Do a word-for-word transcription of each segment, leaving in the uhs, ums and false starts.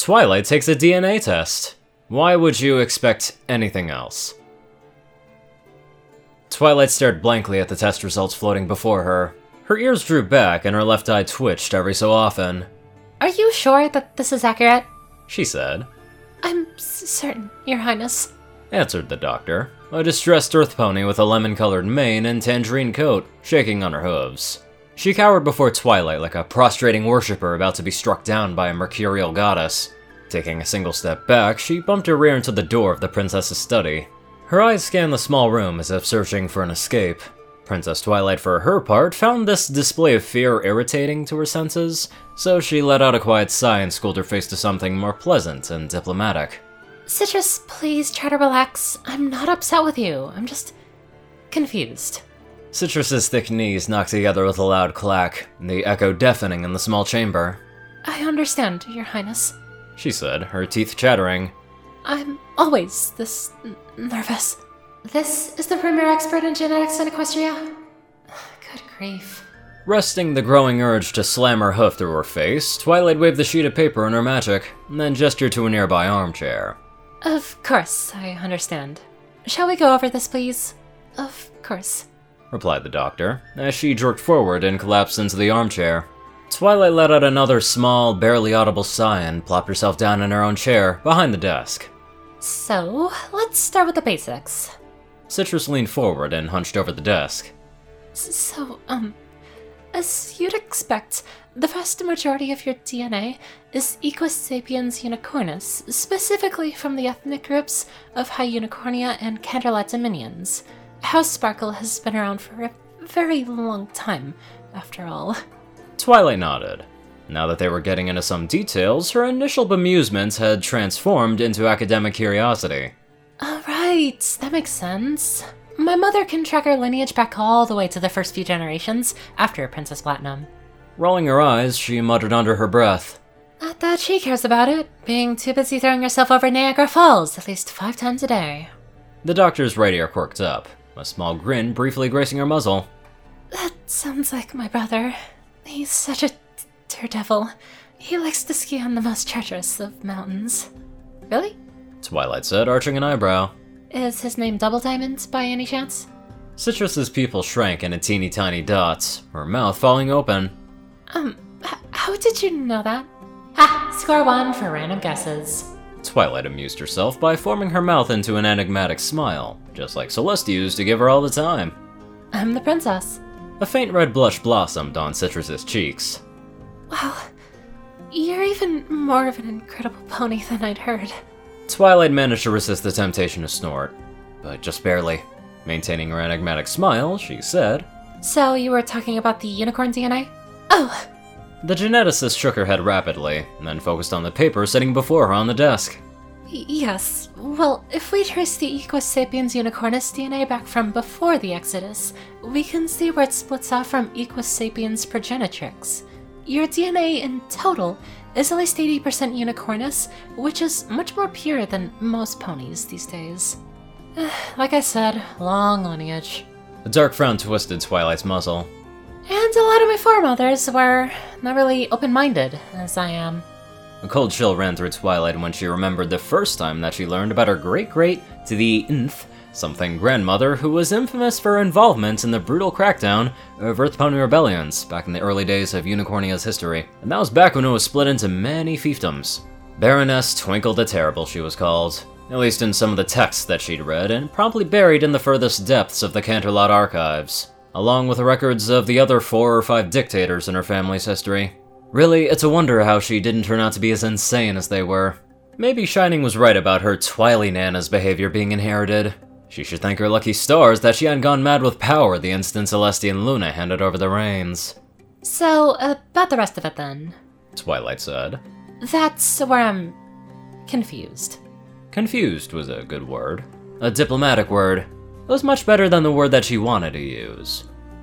Twilight takes a D N A test. Why would you expect anything else? Twilight stared blankly at the test results floating before her. Her ears drew back and her left eye twitched every so often. Are you sure that this is accurate? She said. I'm s certain, Your Highness, answered the doctor, a distressed earth pony with a lemon-colored mane and tangerine coat, shaking on her hooves. She cowered before Twilight like a prostrating worshipper about to be struck down by a mercurial goddess. Taking a single step back, she bumped her rear into the door of the princess's study. Her eyes scanned the small room as if searching for an escape. Princess Twilight, for her part, found this display of fear irritating to her senses, so she let out a quiet sigh and schooled her face to something more pleasant and diplomatic. Citrus, please try to relax. I'm not upset with you. I'm just confused. Citrus's thick knees knocked together with a loud clack, the echo deafening in the small chamber. I understand, Your Highness, she said, her teeth chattering. I'm always this n nervous. This is the premier expert in genetics in Equestria? Good grief. Resting the growing urge to slam her hoof through her face, Twilight waved the sheet of paper in her magic, and then gestured to a nearby armchair. Of course, I understand. Shall we go over this, please? Of course, replied the doctor, as she jerked forward and collapsed into the armchair. Twilight let out another small, barely audible sigh and plopped herself down in her own chair, behind the desk. So, let's start with the basics. Citrus leaned forward and hunched over the desk. So, um, as you'd expect, the vast majority of your D N A is Equus sapiens unicornis, specifically from the ethnic groups of Hyunicornia and Canterlot dominions. House Sparkle has been around for a very long time, after all. Twilight nodded. Now that they were getting into some details, her initial bemusement had transformed into academic curiosity. Alright, that makes sense. My mother can track her lineage back all the way to the first few generations after Princess Platinum. Rolling her eyes, she muttered under her breath. Not that she cares about it, being too busy throwing herself over Niagara Falls at least five times a day. The doctor's right ear quirked up, a small grin briefly gracing her muzzle. That sounds like my brother. He's such a daredevil. He likes to ski on the most treacherous of mountains. Really? Twilight said, arching an eyebrow. Is his name Double Diamond, by any chance? Citrus's pupil shrank into teeny tiny dots, her mouth falling open. Um, h how did you know that? Ha! Score one for random guesses. Twilight amused herself by forming her mouth into an enigmatic smile, just like Celeste used to give her all the time. I'm the princess. A faint red blush blossomed on Citrus's cheeks. Wow, you're even more of an incredible pony than I'd heard. Twilight managed to resist the temptation to snort, but just barely. Maintaining her enigmatic smile, she said, So you were talking about the unicorn D N A? Oh! The geneticist shook her head rapidly, and then focused on the paper sitting before her on the desk. Y yes, well, if we trace the Equus sapiens unicornis D N A back from before the Exodus, we can see where it splits off from Equus sapiens progenitrix. Your D N A in total is at least eighty percent unicornis, which is much more pure than most ponies these days. Like I said, long lineage. A dark frown twisted Twilight's muzzle. And a lot of my foremothers were not really open-minded, as I am. A cold chill ran through Twilight when she remembered the first time that she learned about her great-great to the nth something grandmother who was infamous for her involvement in the brutal crackdown of Earth Pony rebellions back in the early days of Unicornia's history, and that was back when it was split into many fiefdoms. Baroness Twinkle the Terrible, she was called, at least in some of the texts that she'd read, and promptly buried in the furthest depths of the Canterlot archives, along with the records of the other four or five dictators in her family's history. Really, it's a wonder how she didn't turn out to be as insane as they were. Maybe Shining was right about her Twily Nana's behavior being inherited. She should thank her lucky stars that she hadn't gone mad with power the instant Celestia and Luna handed over the reins. So, about the rest of it then. Twilight said. That's where I'm confused. Confused was a good word. A diplomatic word. It was much better than the word that she wanted to use.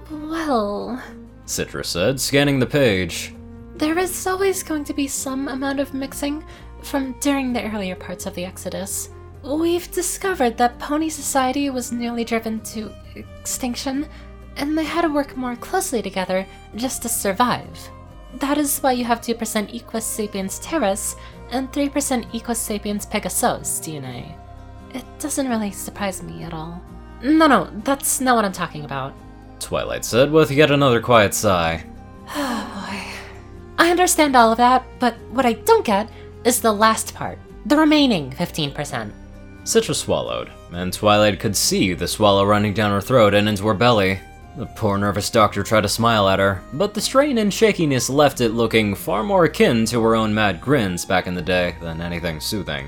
Well... Citrus said, scanning the page. There is always going to be some amount of mixing from during the earlier parts of the Exodus. We've discovered that Pony Society was nearly driven to extinction, and they had to work more closely together just to survive. That is why you have two percent Equus sapiens terras and three percent Equus sapiens Pegasus D N A. It doesn't really surprise me at all. No, no, that's not what I'm talking about. Twilight said with yet another quiet sigh. Oh boy. I understand all of that, but what I don't get is the last part, the remaining fifteen percent. Citra swallowed, and Twilight could see the swallow running down her throat and into her belly. The poor nervous doctor tried to smile at her, but the strain and shakiness left it looking far more akin to her own mad grins back in the day than anything soothing.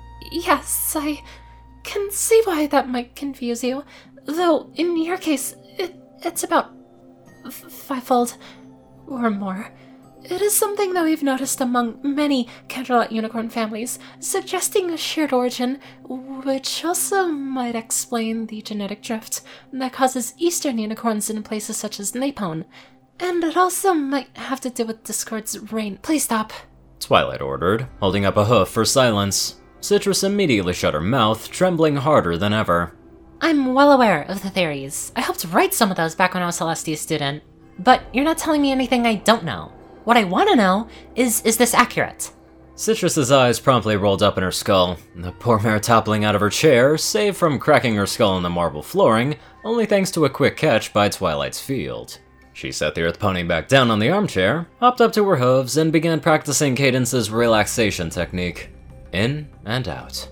Yes, I can see why that might confuse you, though in your case, it, it's about f- fivefold or more. It is something that we've noticed among many Canterlot unicorn families, suggesting a shared origin, which also might explain the genetic drift that causes eastern unicorns in places such as Napone. And it also might have to do with Discord's reign. Please stop. Twilight ordered, holding up a hoof for silence. Citrus immediately shut her mouth, trembling harder than ever. I'm well aware of the theories. I helped write some of those back when I was Celestia's student. But you're not telling me anything I don't know. What I want to know is, is this accurate? Citrus's eyes promptly rolled up in her skull, the poor mare toppling out of her chair, save from cracking her skull on the marble flooring, only thanks to a quick catch by Twilight's field. She set the earth pony back down on the armchair, hopped up to her hooves, and began practicing Cadence's relaxation technique. In and out.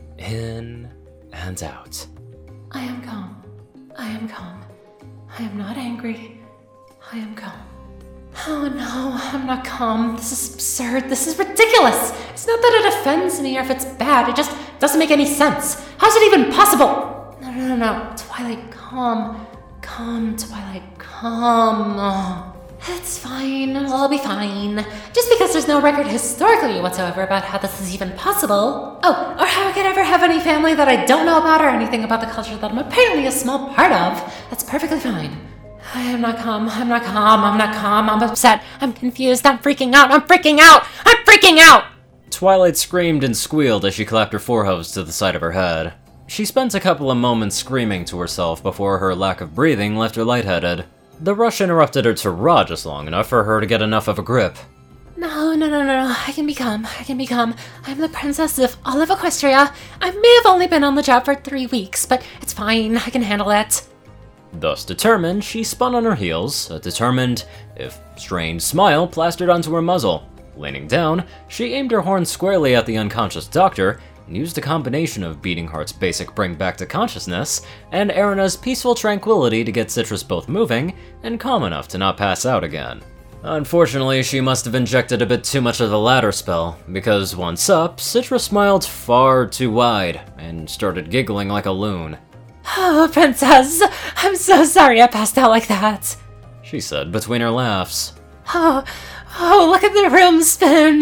In and out. I am calm. I am calm. I am not angry. I am calm. Oh no, I'm not calm. This is absurd. This is ridiculous. It's not that it offends me or if it's bad. It just doesn't make any sense. How's it even possible? No, no, no, no. Twilight, calm. Calm, Twilight, calm. Oh, it's fine. It'll all be fine. Just because there's no record historically whatsoever about how this is even possible. Oh, or how I could ever have any family that I don't know about or anything about the culture that I'm apparently a small part of. That's perfectly fine. I am not calm, I'm not calm, I'm not calm, I'm upset, I'm confused, I'm freaking out, I'm freaking out, I'm freaking out! Twilight screamed and squealed as she clapped her forehooves to the side of her head. She spent a couple of moments screaming to herself before her lack of breathing left her lightheaded. The rush interrupted her tirade just long enough for her to get enough of a grip. No, no, no, no, no, I can be calm, I can be calm. I'm the princess of all of Equestria. I may have only been on the job for three weeks, but it's fine, I can handle it. Thus determined, she spun on her heels, a determined, if strained, smile plastered onto her muzzle. Leaning down, she aimed her horn squarely at the unconscious doctor, and used a combination of Beating Heart's basic bring back to consciousness, and Erina's peaceful tranquility to get Citrus both moving, and calm enough to not pass out again. Unfortunately, she must have injected a bit too much of the latter spell, because once up, Citrus smiled far too wide, and started giggling like a loon. Oh, princess, I'm so sorry I passed out like that, she said between her laughs. Oh, oh, look at the room spin.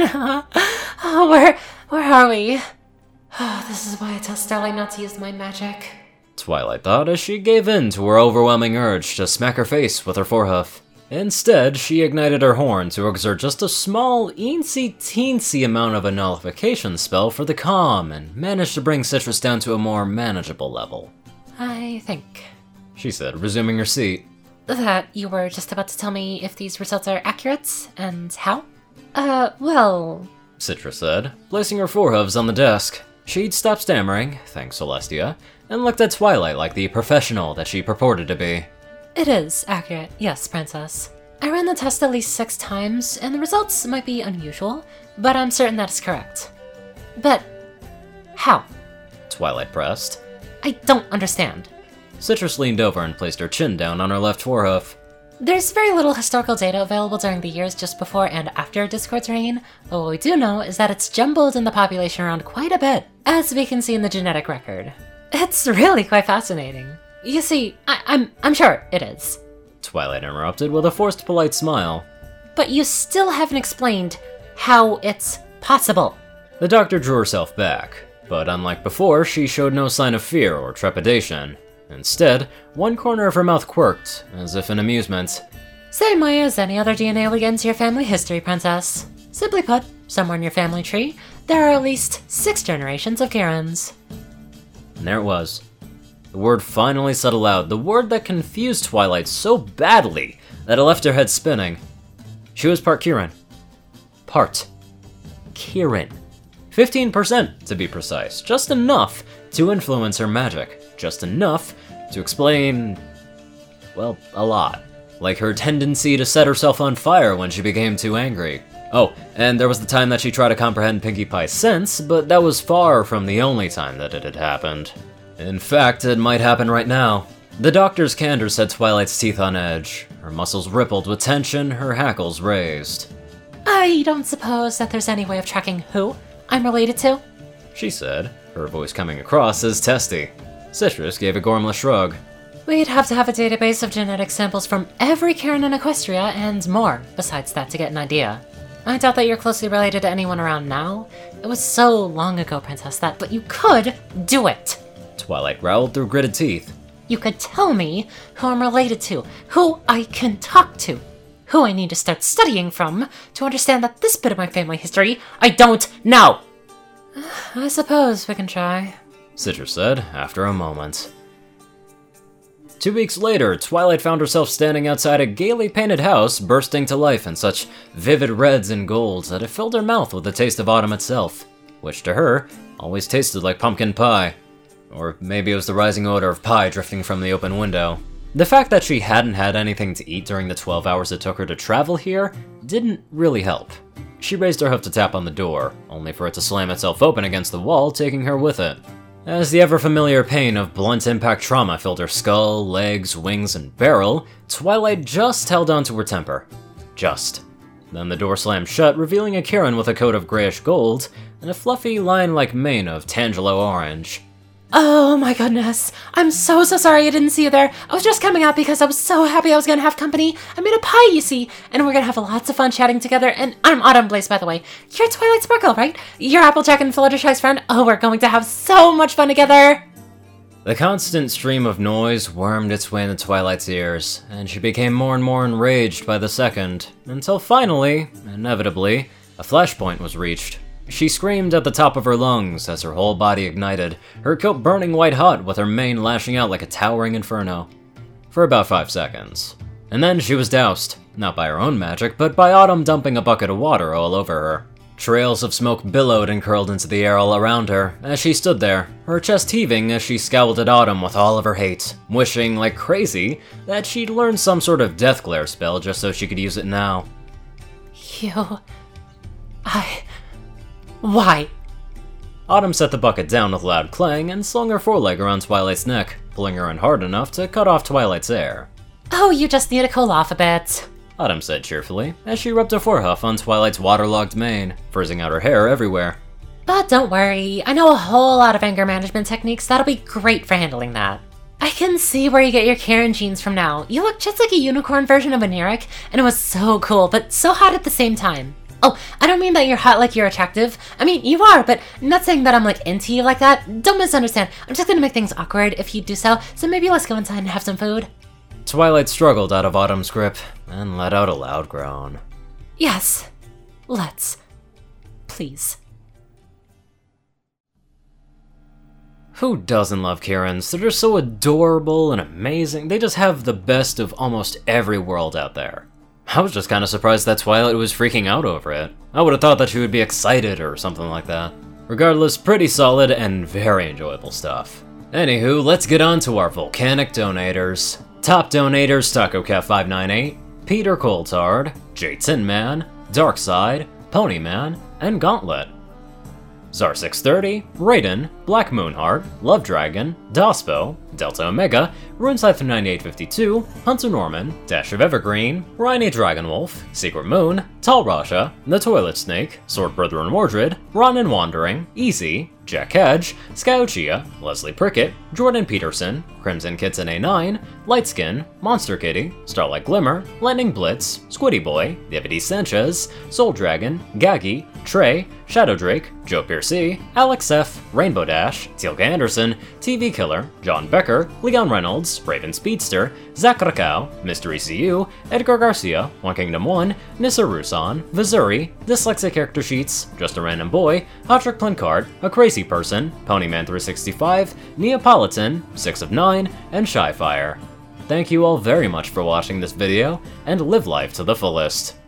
Oh, where, where are we? Oh, this is why I tell Starlight not to use my magic. Twilight thought as she gave in to her overwhelming urge to smack her face with her forehoof. Instead, she ignited her horn to exert just a small, eensy-teensy amount of a nullification spell for the calm, and managed to bring Citrus down to a more manageable level. I think, she said, resuming her seat, that you were just about to tell me if these results are accurate, and how? Uh, well... Citra said, placing her forehooves on the desk. She'd stopped stammering, thanks Celestia, and looked at Twilight like the professional that she purported to be. It is accurate, yes, princess. I ran the test at least six times, and the results might be unusual, but I'm certain that is correct. But... how? Twilight pressed. I don't understand. Citrus leaned over and placed her chin down on her left forehoof. There's very little historical data available during the years just before and after Discord's reign, but what we do know is that it's jumbled in the population around quite a bit, as we can see in the genetic record. It's really quite fascinating. You see, I- I'm I'm sure it is. Twilight interrupted with a forced polite smile. But you still haven't explained how it's possible. The doctor drew herself back, but unlike before, she showed no sign of fear or trepidation. Instead, one corner of her mouth quirked, as if in amusement. Same way as any other D N A will get into your family history, princess. Simply put, somewhere in your family tree, there are at least six generations of Kirans. And there it was. The word finally said aloud, the word that confused Twilight so badly that it left her head spinning. She was part Kirin. Part Kirin. fifteen percent to be precise, just enough to influence her magic, just enough to explain, well, a lot. Like her tendency to set herself on fire when she became too angry. Oh, and there was the time that she tried to comprehend Pinkie Pie's sense, but that was far from the only time that it had happened. In fact, it might happen right now. The doctor's candor set Twilight's teeth on edge. Her muscles rippled with tension, her hackles raised. I don't suppose that there's any way of tracking who I'm related to? She said, her voice coming across as testy. Citrus gave a gormless shrug. We'd have to have a database of genetic samples from every Karen in Equestria and more besides that to get an idea. I doubt that you're closely related to anyone around now. It was so long ago, Princess, that, but you could do it. Twilight growled through gritted teeth. You could tell me who I'm related to, who I can talk to, who I need to start studying from to understand that this bit of my family history I don't know. I suppose we can try, Citrus said after a moment. Two weeks later, Twilight found herself standing outside a gaily painted house bursting to life in such vivid reds and golds that it filled her mouth with the taste of autumn itself, which to her always tasted like pumpkin pie. Or maybe it was the rising odor of pie drifting from the open window. The fact that she hadn't had anything to eat during the twelve hours it took her to travel here didn't really help. She raised her hoof to tap on the door, only for it to slam itself open against the wall, taking her with it. As the ever-familiar pain of blunt impact trauma filled her skull, legs, wings, and barrel, Twilight just held on to her temper. Just. Then the door slammed shut, revealing a Kieran with a coat of grayish gold and a fluffy, lion-like mane of Tangelo orange. Oh my goodness. I'm so, so sorry I didn't see you there. I was just coming out because I was so happy I was gonna have company. I made a pie, you see, and we're gonna have lots of fun chatting together. And I'm Autumn Blaze, by the way. You're Twilight Sparkle, right? You're Applejack and Fluttershy's friend. Oh, we're going to have so much fun together. The constant stream of noise wormed its way into Twilight's ears, and she became more and more enraged by the second, until finally, inevitably, a flashpoint was reached. She screamed at the top of her lungs as her whole body ignited, her coat burning white hot with her mane lashing out like a towering inferno. For about five seconds. And then she was doused, not by her own magic, but by Autumn dumping a bucket of water all over her. Trails of smoke billowed and curled into the air all around her as she stood there, her chest heaving as she scowled at Autumn with all of her hate, wishing like crazy that she'd learned some sort of death glare spell just so she could use it now. You... I... Why? Autumn set the bucket down with a loud clang and slung her foreleg around Twilight's neck, pulling her in hard enough to cut off Twilight's air. Oh, you just need to cool off a bit, Autumn said cheerfully, as she rubbed a forehuff on Twilight's waterlogged mane, frizzing out her hair everywhere. But don't worry, I know a whole lot of anger management techniques that'll be great for handling that. I can see where you get your Karen genes from now. You look just like a unicorn version of an Eric, and it was so cool, but so hot at the same time. Oh, I don't mean that you're hot like you're attractive. I mean, you are, but I'm not saying that I'm like into you like that. Don't misunderstand. I'm just gonna make things awkward if you do so, so maybe let's go inside and have some food. Twilight struggled out of Autumn's grip and let out a loud groan. Yes, let's. Please. Who doesn't love Kirans? They're just so adorable and amazing. They just have the best of almost every world out there. I was just kind of surprised that Twilight was freaking out over it. I would have thought that she would be excited or something like that. Regardless, pretty solid and very enjoyable stuff. Anywho, let's get on to our volcanic donators. Top donators: TacoCat five nine eight, Peter Coulthard, J Tin Man, Darkside, Ponyman, and Gauntlet. Zar six thirty, Raiden, Black Moonheart, Love Dragon, Dospo, Delta Omega, Runescypher ninety-eight fifty-two, Hunter Norman, Dash of Evergreen, Rhynie Dragonwolf, Secret Moon, Tal Rasha, The Toilet Snake, Sword Brother and Mordred, Ronin Wandering, Easy, Jack Hedge, Skyuchiya, Leslie Prickett, Jordan Peterson, Crimson Kitten A nine, Lightskin, Monster Kitty, Starlight Glimmer, Lightning Blitz, Squiddy Boy, David Sanchez, Soul Dragon, Gaggy, Trey, Shadow Drake, Joe Piercy, Alex F, Rainbow Dash, Teal'ca Anderson, T V Killer, John Becker, Leon Reynolds, Raven Speedster, Zach Rakau, Mystery C U, Edgar Garcia, One Kingdom one, Nissa Rusan, Vizuri, Dyslexic Character Sheets, Just a Random Boy, Hotrick Plincart, A Crazy Person, Ponyman three sixty-five, Neapolitan, six of nine, and Shyfire. Thank you all very much for watching this video, and live life to the fullest.